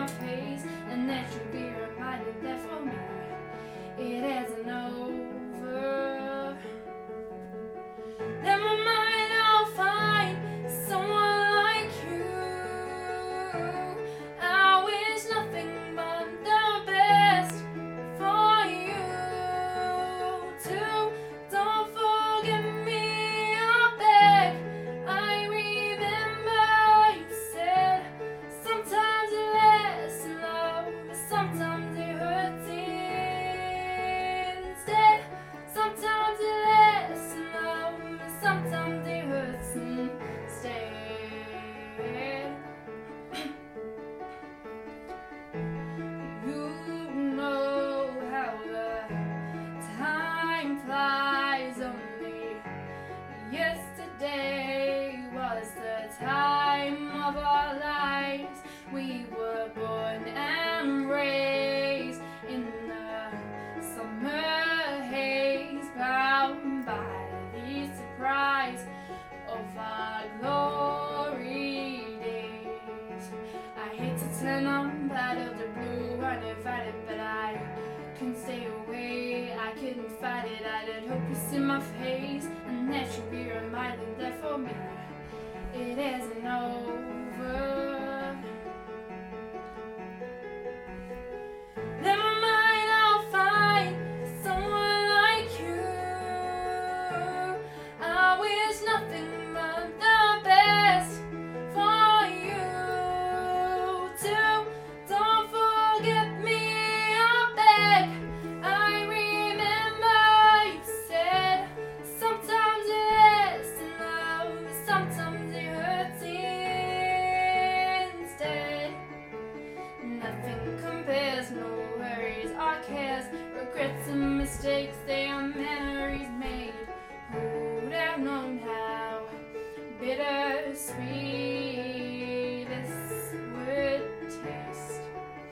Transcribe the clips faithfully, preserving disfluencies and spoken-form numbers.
face, and that you'll be reminded that for me it isn't over. Never mind, I'll find someone like you. I wish nothing but the best for you too. Don't forget me, I beg. I remember you said sometimes it lasts in love, but sometimes it hurts instead. Sometimes it lasts in love, but sometimes it hurts instead. You know how the time flies only. Yesterday was the time of our lives. We were born and raised in the summer haze, bound by the surprise of our glory days. I hate to turn on out of the blue uninvited, but I couldn't stay away. I couldn't fight it. I did hope you see my face, and that you'll be reminded that for me it isn't over. Never mind, I'll find someone like you. I wish nothing but the best for you too. Don't forget me, I beg. I remember you said sometimes it lasts in love, but sometimes it hurts instead. Nothing compares, no worries or cares, regrets and mistakes, they are memories made. Who would have known how bittersweet this would taste?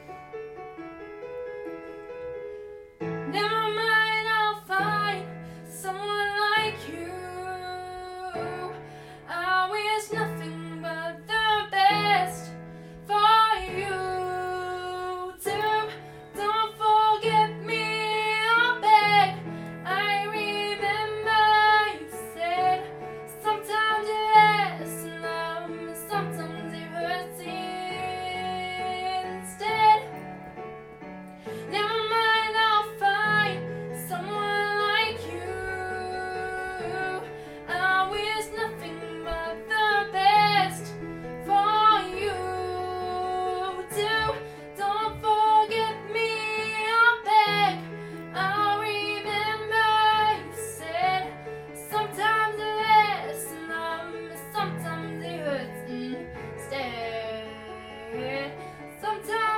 Never mind, I'll find someone like you. I wish nothing but the best for you too. Don't forget me, I beg. I remember you said sometimes it lasts in love, but sometimes it hurts instead. Never mind, I'll find someone like you. I wish nothing but the best for you too. Don't forget me, I beg. I remember you said sometimes it lasts in love, but sometimes it hurts instead. Sometimes